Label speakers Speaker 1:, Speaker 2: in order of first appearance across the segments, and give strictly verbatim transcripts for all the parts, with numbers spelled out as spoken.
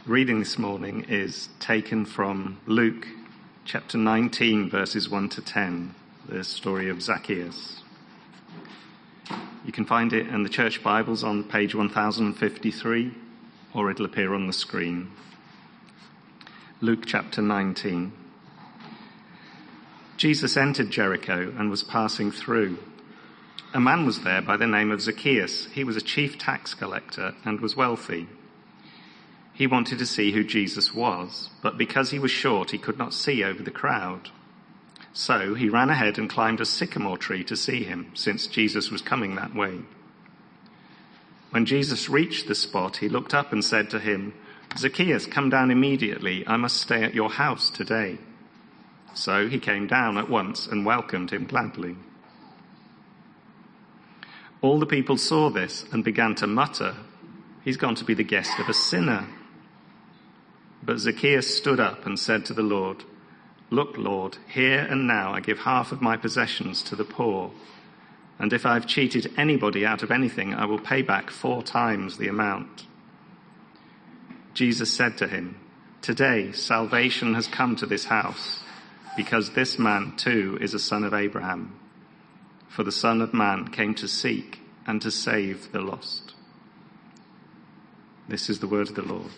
Speaker 1: reading this morning is taken from Luke chapter nineteen, verses one to ten, the story of Zacchaeus. You can find it in the church Bibles on page one thousand fifty-three, or it'll appear on the screen. Luke chapter nineteen. Jesus entered Jericho and was passing through. A man was there by the name of Zacchaeus. He was a chief tax collector and was wealthy. He wanted to see who Jesus was, but because he was short, he could not see over the crowd. So he ran ahead and climbed a sycamore tree to see him, since Jesus was coming that way. When Jesus reached the spot, he looked up and said to him, "Zacchaeus, come down immediately. I must stay at your house today." So he came down at once and welcomed him gladly. All the people saw this and began to mutter, "He's gone to be the guest of a sinner." But Zacchaeus stood up and said to the Lord, "Look, Lord, here and now I give half of my possessions to the poor. And if I've cheated anybody out of anything, I will pay back four times the amount." Jesus said to him, "Today salvation has come to this house, because this man too is a son of Abraham. For the Son of Man came to seek and to save the lost." This is the word of the Lord.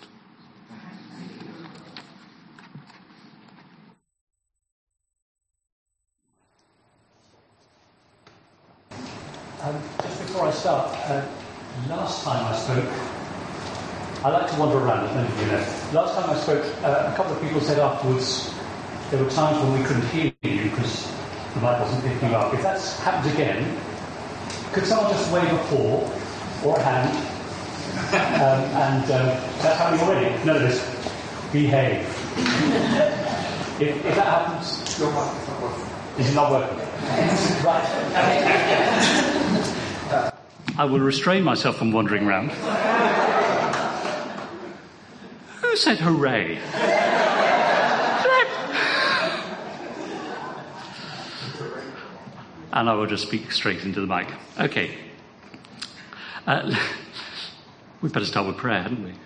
Speaker 2: Um, just before I start, uh, last time I spoke, I like to wander around, as many of you know. Last time I spoke, uh, a couple of people said afterwards there were times when we couldn't hear you because the mic wasn't picking you up. If that's happened again, could someone just wave a paw or a hand? Um, and um, that's happening already. None of this. Behave. if, if that happens, your mic is not working. Is it not working? Right. I will restrain myself from wandering around. Who said hooray? And I will just speak straight into the mic. Okay. Uh, we'd better start with prayer, hadn't we?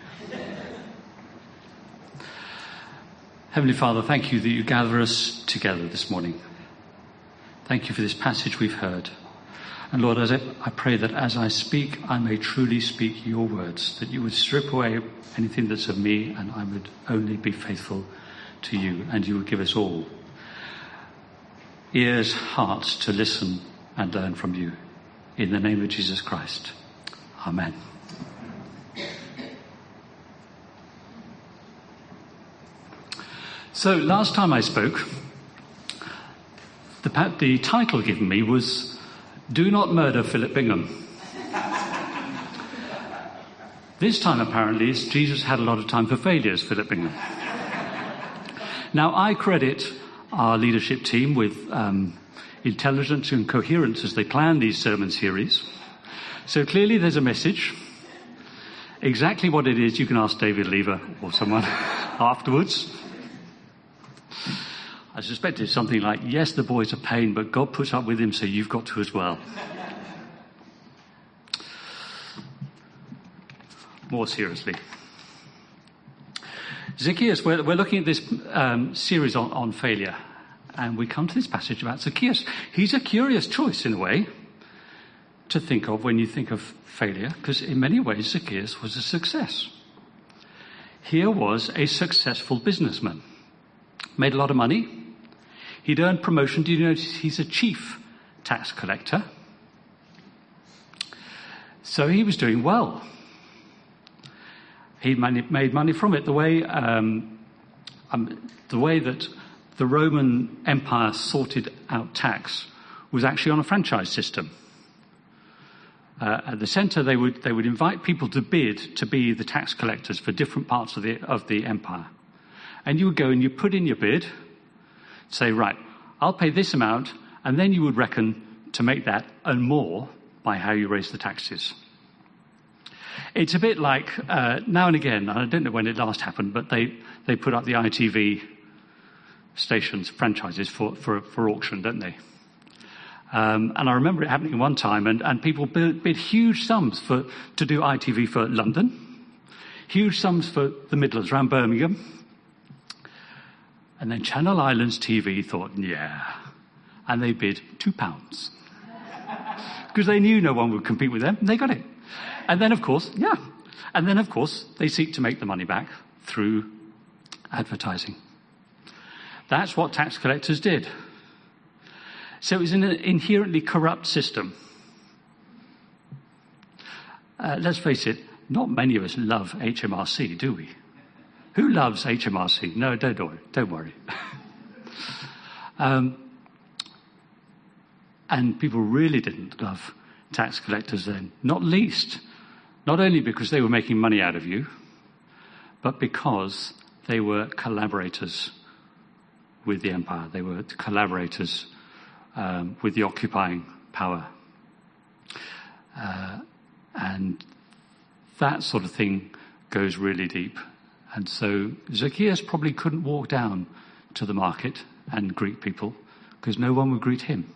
Speaker 2: Heavenly Father, thank you that you gather us together this morning. Thank you for this passage we've heard. And Lord, as I, I pray that as I speak, I may truly speak your words, that you would strip away anything that's of me and I would only be faithful to you, and you would give us all ears, hearts to listen and learn from you. In the name of Jesus Christ. Amen. So last time I spoke, the, the title given me was "Do Not Murder Philip Bingham." This time apparently is Jesus had a lot of time for failures, Philip Bingham. Now I credit our leadership team with um, intelligence and coherence as they plan these sermon series. So clearly there's a message. Exactly what it is you can ask David Lever or someone afterwards. I suspect it's something like, yes, the boy's a pain, but God puts up with him, so you've got to as well. More seriously. Zacchaeus, we're, we're looking at this um, series on, on failure, and we come to this passage about Zacchaeus. He's a curious choice, in a way, to think of when you think of failure, because in many ways Zacchaeus was a success. Here was a successful businessman. Made a lot of money. He'd earned promotion. Do you notice he's a chief tax collector? So he was doing well. He made money from it the way um, um, the way that the Roman Empire sorted out tax was actually on a franchise system. Uh, at the centre, they would they would invite people to bid to be the tax collectors for different parts of the of the empire, and you would go and you put in your bid, say, right, I'll pay this amount, and then you would reckon to make that and more by how you raise the taxes. It's a bit like, uh, now and again, I don't know when it last happened, but they, they put up the I T V stations, franchises for, for, for auction, don't they? Um, and I remember it happening one time, and, and people bid, bid huge sums for, to do I T V for London, huge sums for the Midlands around Birmingham. And then Channel Islands T V thought, yeah. And they bid two pounds. Because they knew no one would compete with them, and they got it. And then, of course, yeah. And then, of course, they seek to make the money back through advertising. That's what tax collectors did. So it was an inherently corrupt system. Uh, let's face it, not many of us love H M R C, do we? Who loves H M R C? No, don't worry. Don't worry. um, and people really didn't love tax collectors then, not least, not only because they were making money out of you, but because they were collaborators with the empire. They were collaborators um, with the occupying power. Uh, and that sort of thing goes really deep. And so Zacchaeus probably couldn't walk down to the market and greet people because no one would greet him.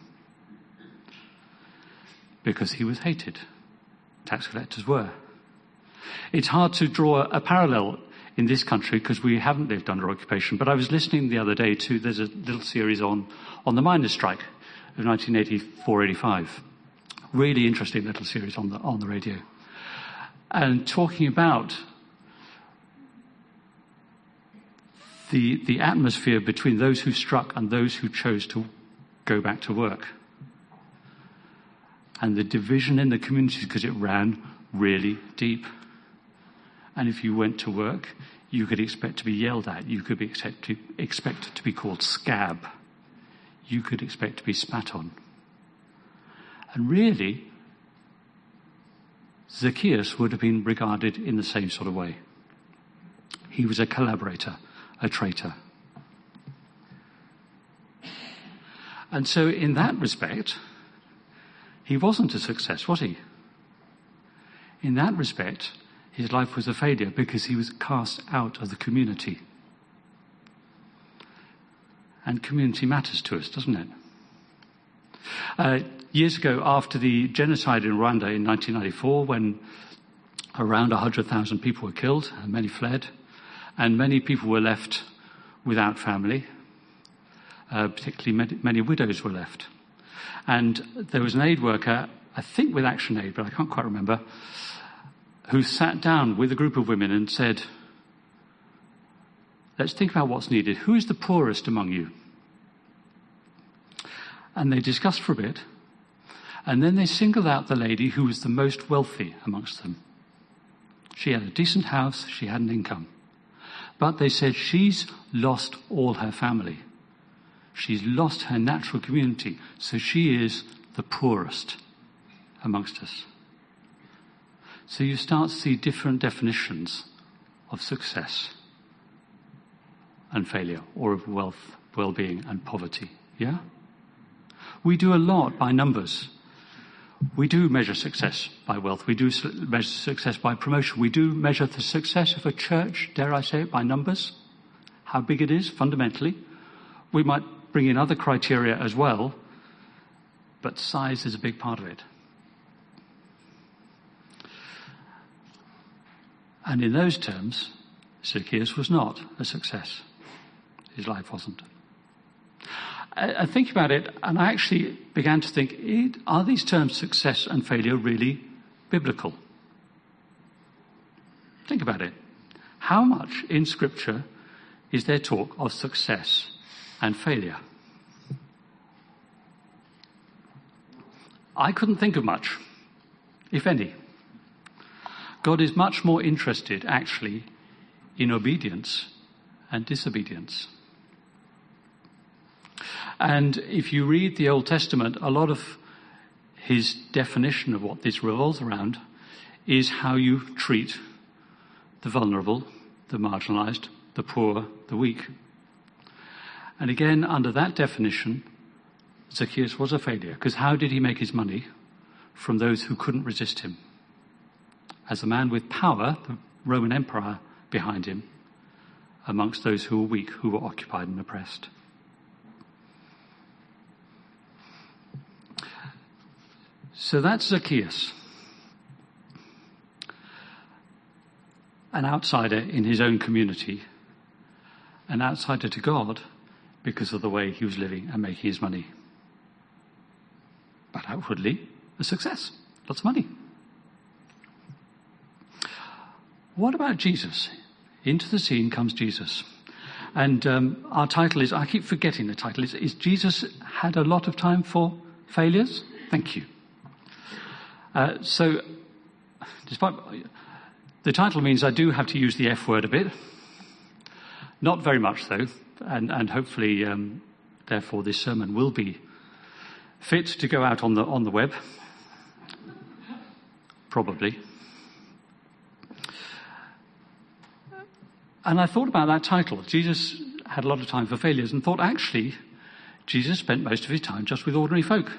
Speaker 2: Because he was hated. Tax collectors were. It's hard to draw a parallel in this country because we haven't lived under occupation. But I was listening the other day to, there's a little series on, on the miners' strike of nineteen eighty-four eighty-five. Really interesting little series on the, on the radio. And talking about the, the atmosphere between those who struck and those who chose to go back to work. And the division in the communities because it ran really deep. And if you went to work, you could expect to be yelled at. You could be expect to, expect to be called scab. You could expect to be spat on. And really, Zacchaeus would have been regarded in the same sort of way. He was a collaborator, a traitor. And so in that respect, he wasn't a success, was he? In that respect, his life was a failure because he was cast out of the community. And community matters to us, doesn't it? Uh, years ago, after the genocide in Rwanda in nineteen ninety-four, when around one hundred thousand people were killed, and many fled, and many people were left without family, uh, particularly many, many widows were left. And there was an aid worker, I think with Action Aid, but I can't quite remember, who sat down with a group of women and said, let's think about what's needed. Who is the poorest among you? And they discussed for a bit, and then they singled out the lady who was the most wealthy amongst them. She had a decent house, she had an income. But they said she's lost all her family. She's lost her natural community, so she is the poorest amongst us. So you start to see different definitions of success and failure, or of wealth, well-being and poverty. Yeah? We do a lot by numbers. We do measure success by wealth. We do measure success by promotion. We do measure the success of a church, dare I say it, by numbers. How big it is, fundamentally. We might bring in other criteria as well, but size is a big part of it. And in those terms, Zacchaeus was not a success. His life wasn't. I, I think about it, and I actually began to think, are these terms success and failure really biblical? Think about it. How much in Scripture is there talk of success and failure? I couldn't think of much, if any. God is much more interested, actually, in obedience and disobedience. And if you read the Old Testament, a lot of his definition of what this revolves around is how you treat the vulnerable, the marginalized, the poor, the weak. And again, under that definition, Zacchaeus was a failure, because how did he make his money? From those who couldn't resist him. As a man with power, the Roman Empire behind him, amongst those who were weak, who were occupied and oppressed. So that's Zacchaeus. an outsider in his own community, an outsider to God because of the way he was living and making his money. But outwardly, a success. Lots of money. What about Jesus? Into the scene comes Jesus. And um, our title is, I keep forgetting the title, is, is Jesus had a lot of time for failures? Thank you. Uh, so, despite the title means I do have to use the F word a bit. Not very much though, and, and hopefully, um, therefore, this sermon will be fit to go out on the on the web. Probably. And I thought about that title. Jesus had a lot of time for failures, and thought actually, Jesus spent most of his time just with ordinary folk.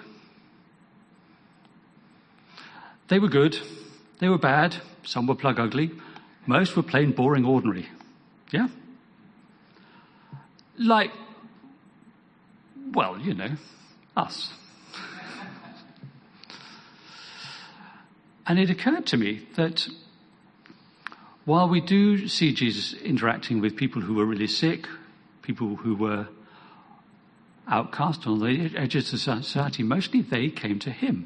Speaker 2: They were good, they were bad, some were plug ugly, most were plain boring ordinary. Yeah? Like, well, you know, us. And it occurred to me that while we do see Jesus interacting with people who were really sick, people who were outcast on the edges of society, mostly they came to him.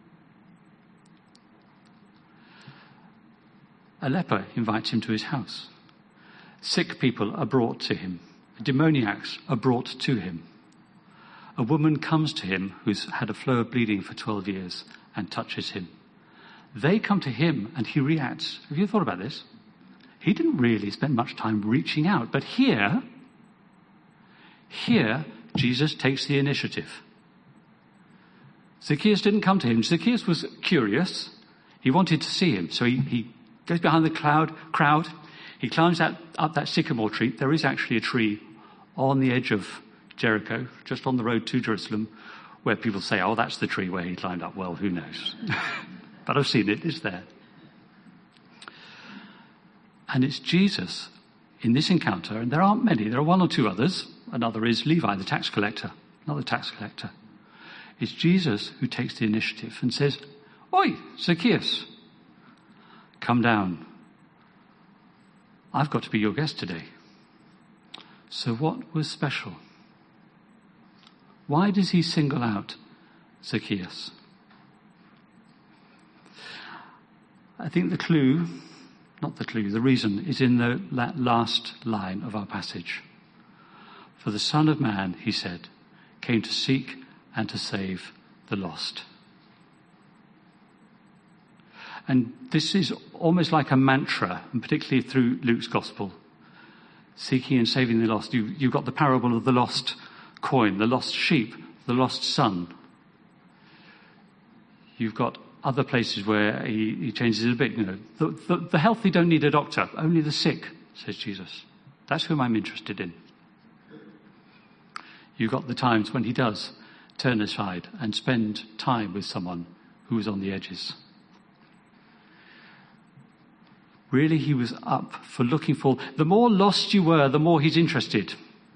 Speaker 2: A leper invites him to his house. Sick people are brought to him. Demoniacs are brought to him. A woman comes to him who's had a flow of bleeding for twelve years and touches him. They come to him and he reacts. Have you thought about this? He didn't really spend much time reaching out. But here, here, Jesus takes the initiative. Zacchaeus didn't come to him. Zacchaeus was curious. He wanted to see him. So he, he goes behind the cloud, crowd. He climbs out, up that sycamore tree. There is actually a tree on the edge of Jericho, just on the road to Jerusalem, where people say, oh, that's the tree where he climbed up. Well, who knows? But I've seen it. It's there. And it's Jesus in this encounter, and there aren't many. There are one or two others. Another is Levi, the tax collector. Another tax collector. It's Jesus who takes the initiative and says, Oi, Zacchaeus, come down. I've got to be your guest today. So what was special? Why does he single out Zacchaeus? I think the clue, not the clue, the reason is in the last line of our passage. For the Son of Man, he said, came to seek and to save the lost. And this is almost like a mantra, and particularly through Luke's gospel. Seeking and saving the lost. You, you've got the parable of the lost coin, the lost sheep, the lost son. You've got other places where he, he changes it a bit. You know, the, the, the healthy don't need a doctor, only the sick, says Jesus. That's whom I'm interested in. You've got the times when he does turn aside and spend time with someone who is on the edges. Really, he was up for looking for... The more lost you were, the more he's interested.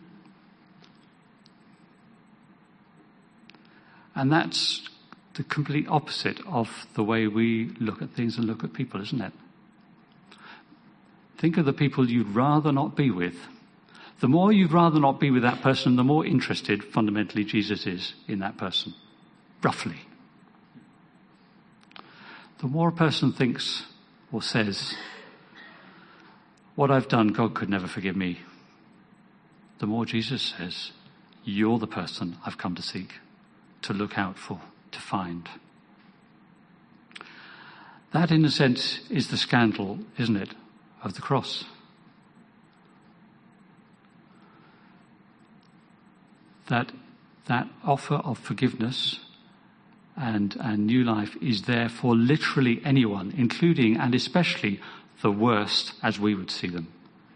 Speaker 2: And that's the complete opposite of the way we look at things and look at people, isn't it? Think of the people you'd rather not be with. The more you'd rather not be with that person, the more interested, fundamentally, Jesus is in that person. Roughly. The more a person thinks or says, what I've done, God could never forgive me, the more Jesus says, you're the person I've come to seek, to look out for, to find. That, in a sense, is the scandal, isn't it, of the cross. That that offer of forgiveness and, and new life is there for literally anyone, including and especially the worst as we would see them.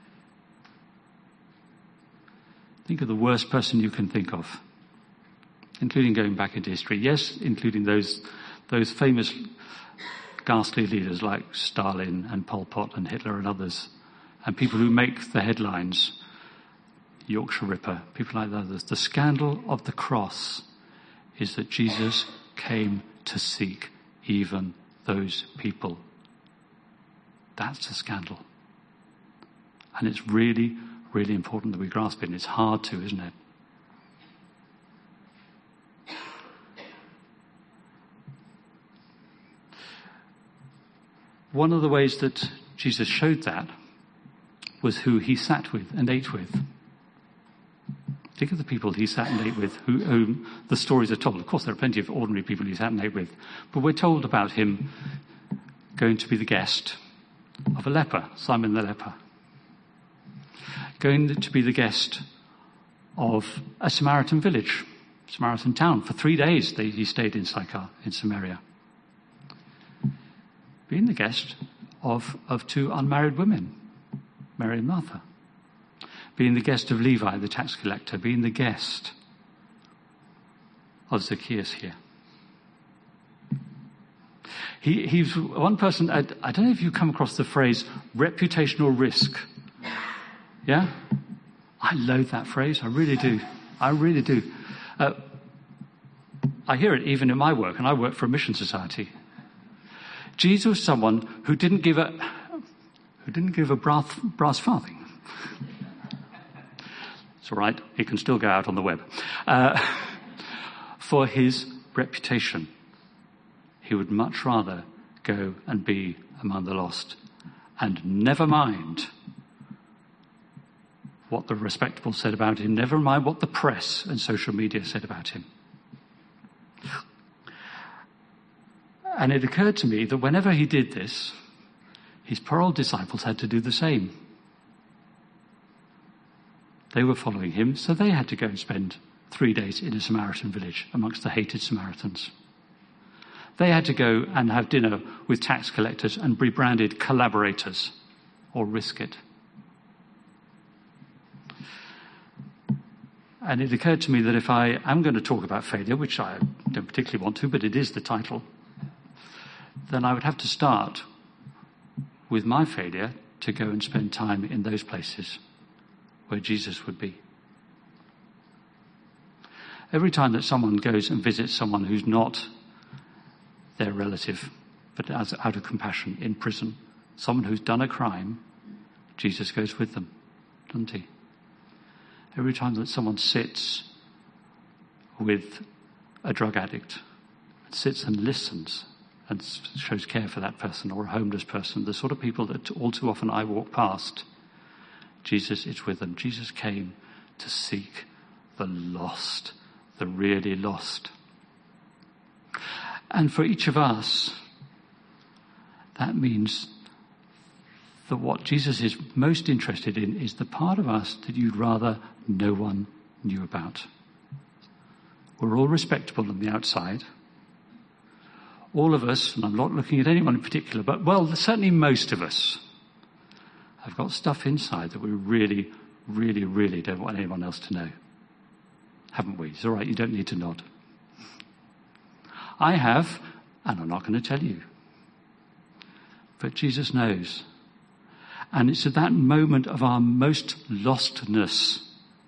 Speaker 2: Think of the worst person you can think of, including going back into history. Yes, including those those famous ghastly leaders like Stalin and Pol Pot and Hitler and others, and people who make the headlines, Yorkshire Ripper, people like others. The scandal of the cross is that Jesus came to seek even those people. That's the scandal. And it's really, really important that we grasp it. And it's hard to, isn't it? One of the ways that Jesus showed that was who he sat with and ate with. Think of the people he sat and ate with, who, whom the stories are told. Of course, there are plenty of ordinary people he sat and ate with, but we're told about him going to be the guest of a leper, Simon the leper. Going to be the guest of a Samaritan village, Samaritan town. For three days they, he stayed in Sychar, in Samaria. Being the guest of, of two unmarried women, Mary and Martha. Being the guest of Levi, the tax collector. Being the guest of Zacchaeus here. He, he's one person, I, I don't know if you've come across the phrase reputational risk. Yeah? I loathe that phrase. I really do. I really do. Uh, I hear it even in my work, and I work for a mission society. Jesus was someone who didn't give a who didn't give a brass, brass farthing. It's all right. It can still go out on the web. Uh, for his reputation. He would much rather go and be among the lost and never mind what the respectable said about him, never mind what the press and social media said about him. And it occurred to me that whenever he did this, his poor old disciples had to do the same. They were following him, so they had to go and spend three days in a Samaritan village amongst the hated Samaritans. They had to go and have dinner with tax collectors and be branded collaborators, or risk it. And it occurred to me that if I am going to talk about failure, which I don't particularly want to, but it is the title, then I would have to start with my failure to go and spend time in those places where Jesus would be. Every time that someone goes and visits someone who's not their relative, but as out of compassion in prison, someone who's done a crime, Jesus goes with them, doesn't he? Every time that someone sits with a drug addict, sits and listens and shows care for that person, or a homeless person, the sort of people that all too often I walk past, Jesus is with them. Jesus came to seek the lost, the really lost. And for each of us, that means that what Jesus is most interested in is the part of us that you'd rather no one knew about. We're all respectable on the outside. All of us, and I'm not looking at anyone in particular, but well, certainly most of us have got stuff inside that we really, really, really don't want anyone else to know. Haven't we? It's all right, you don't need to nod. I have, and I'm not going to tell you. But Jesus knows. And it's at that moment of our most lostness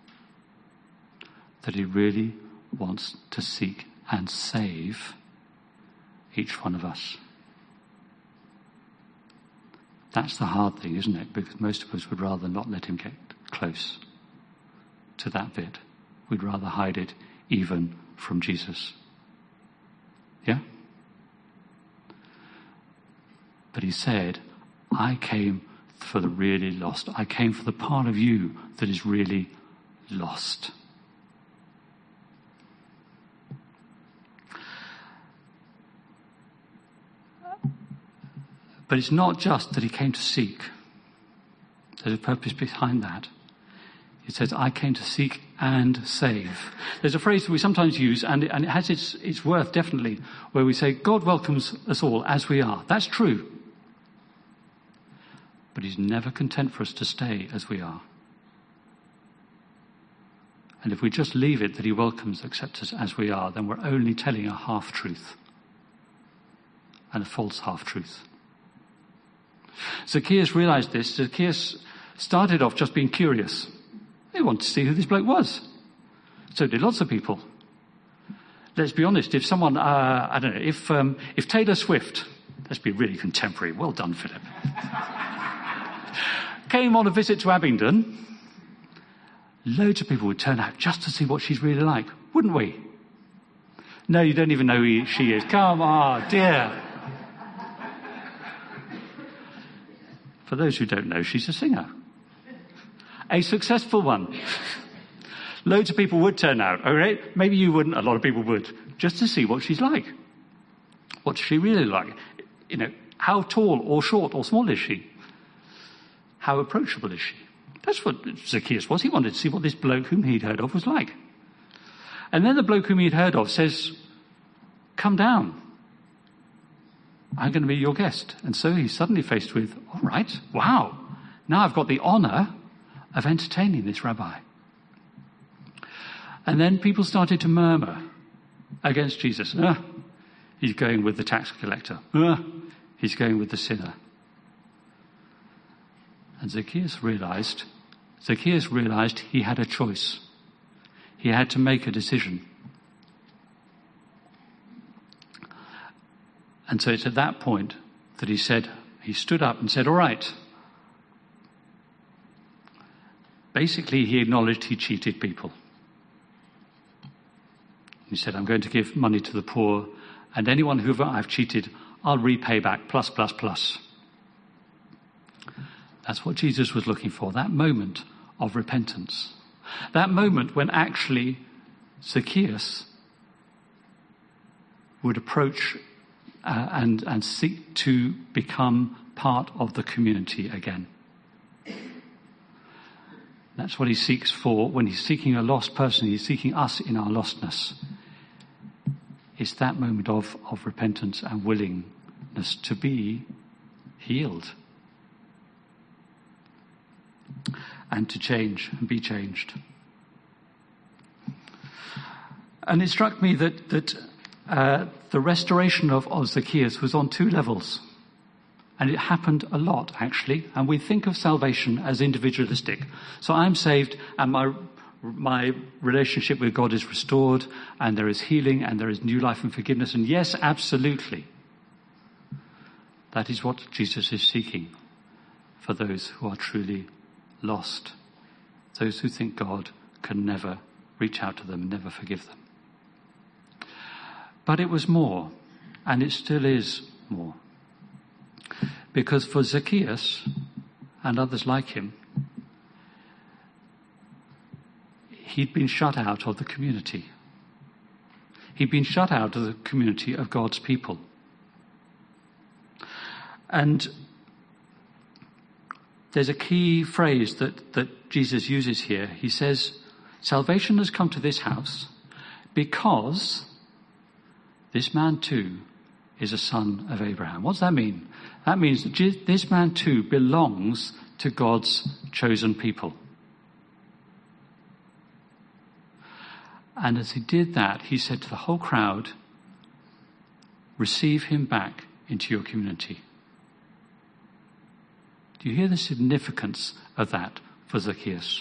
Speaker 2: that he really wants to seek and save each one of us. That's the hard thing, isn't it? Because most of us would rather not let him get close to that bit. We'd rather hide it even from Jesus. Yeah? But he said, I came for the really lost. I came for the part of you that is really lost. But it's not just that he came to seek. There's a purpose behind that. It says, I came to seek and save. There's a phrase that we sometimes use, and it, and it has its, its worth definitely, where we say, God welcomes us all as we are. That's true. But he's never content for us to stay as we are. And if we just leave it that he welcomes, accepts us as we are, then we're only telling a half-truth and a false half-truth. Zacchaeus realized this. Zacchaeus started off just being curious. He wanted to see who this bloke was. So did lots of people. Let's be honest, if someone, uh, I don't know, if um, if Taylor Swift, let's be really contemporary, well done, Philip. came on a visit to Abingdon, loads of people would turn out just to see what she's really like, wouldn't we? No, you don't even know who she is. Come on, dear. For those who don't know, she's a singer. A successful one. Loads of people would turn out, okay? Maybe you wouldn't, a lot of people would, just to see what she's like. What's she really like? You know, how tall or short or small is she? How approachable is she? That's what Zacchaeus was. He wanted to see what this bloke whom he'd heard of was like. And then the bloke whom he'd heard of says, come down. I'm going to be your guest. And so he's suddenly faced with, all right, wow, now I've got the honor of entertaining this rabbi. And then people started to murmur against Jesus. Ah, he's going with the tax collector. Ah, he's going with the sinner. And Zacchaeus realized, Zacchaeus realized he had a choice. He had to make a decision. And so it's at that point that he said, he stood up and said, all right. Basically, he acknowledged he cheated people. He said, I'm going to give money to the poor, and anyone who I've cheated, I'll repay back, plus, plus, plus. That's what Jesus was looking for, that moment of repentance. That moment when actually Zacchaeus would approach uh, and, and seek to become part of the community again. That's what he seeks for. When he's seeking a lost person, he's seeking us in our lostness. It's that moment of, of repentance and willingness to be healed. And to change and be changed. And it struck me that, that uh, the restoration of, of Zacchaeus was on two levels. And it happened a lot, actually. And we think of salvation as individualistic. So I'm saved and my my relationship with God is restored and there is healing and there is new life and forgiveness. And yes, absolutely. That is what Jesus is seeking for those who are truly lost. Those who think God can never reach out to them, never forgive them. But it was more, and it still is more. Because for Zacchaeus and others like him, he'd been shut out of the community. He'd been shut out of the community of God's people. And there's a key phrase that, that Jesus uses here. He says, salvation has come to this house because this man too is a son of Abraham. What does that mean? That means that this man too belongs to God's chosen people. And as he did that, he said to the whole crowd, receive him back into your community. Do you hear the significance of that for Zacchaeus?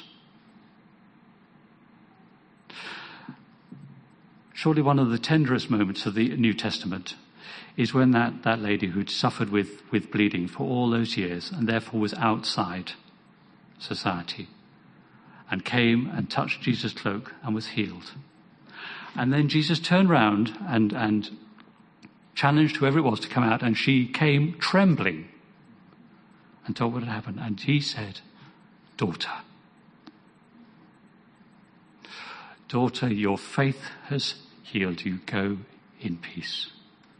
Speaker 2: Surely one of the tenderest moments of the New Testament is when that, that lady who'd suffered with, with bleeding for all those years and therefore was outside society and came and touched Jesus' cloak and was healed. And then Jesus turned round and, and challenged whoever it was to come out, and she came trembling and told what had happened. And he said, daughter, daughter, your faith has healed you. Go in peace.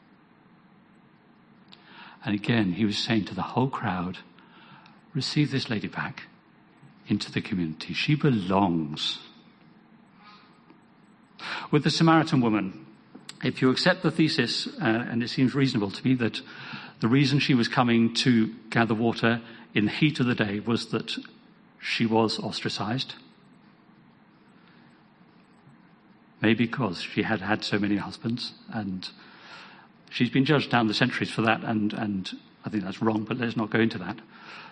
Speaker 2: And again, he was saying to the whole crowd, receive this lady back into the community. She belongs. With the Samaritan woman, if you accept the thesis, uh, and it seems reasonable to me that the reason she was coming to gather water in the heat of the day was that she was ostracized. Maybe because she had had so many husbands, and she's been judged down the centuries for that, and, and I think that's wrong, but let's not go into that.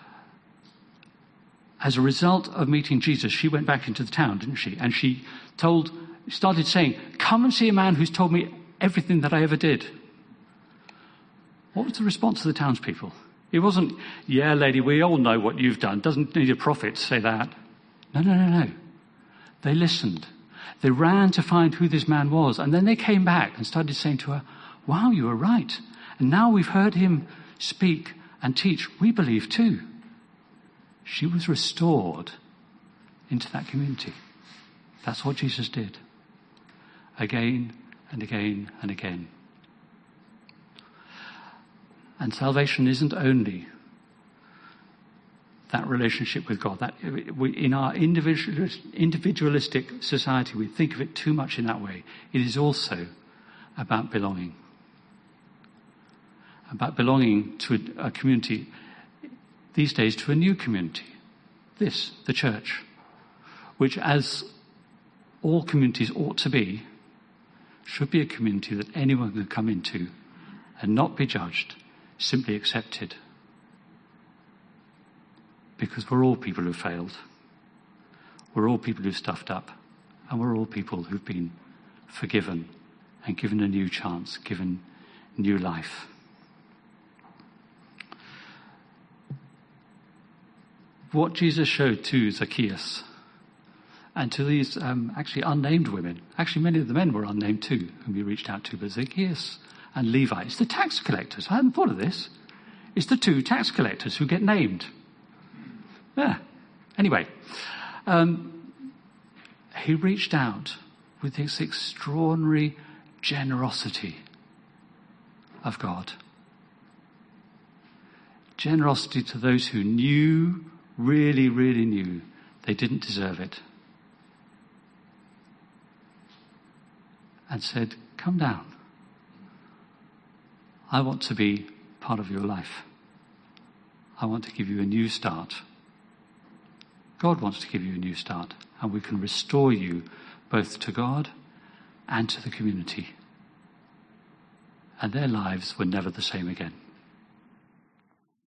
Speaker 2: As a result of meeting Jesus, she went back into the town, didn't she? And she told, started saying, come and see a man who's told me everything that I ever did. What was the response of the townspeople? It wasn't, yeah, lady, we all know what you've done. Doesn't need a prophet to say that. No, no, no, no. They listened. They ran to find who this man was. And then they came back and started saying to her, wow, you were right. And now we've heard him speak and teach. We believe too. She was restored into that community. That's what Jesus did. Again and again and again. And salvation isn't only that relationship with God. That we, in our individual, individualistic society, we think of it too much in that way. It is also about belonging. About belonging to a, a community, these days to a new community. This, the church, which, as all communities ought to be, should be a community that anyone can come into and not be judged, simply accepted. Because we're all people who've failed. We're all people who've stuffed up. And we're all people who've been forgiven and given a new chance, given new life. What Jesus showed to Zacchaeus and to these um, actually unnamed women, actually many of the men were unnamed too, whom he reached out to, but Zacchaeus and Levi, it's the tax collectors. I hadn't thought of this. It's the two tax collectors who get named. Yeah. Anyway, um, he reached out with this extraordinary generosity of God. Generosity to those who knew, really, really knew they didn't deserve it. And said, come down. I want to be part of your life. I want to give you a new start. God wants to give you a new start, and we can restore you both to God and to the community. And their lives were never the same again.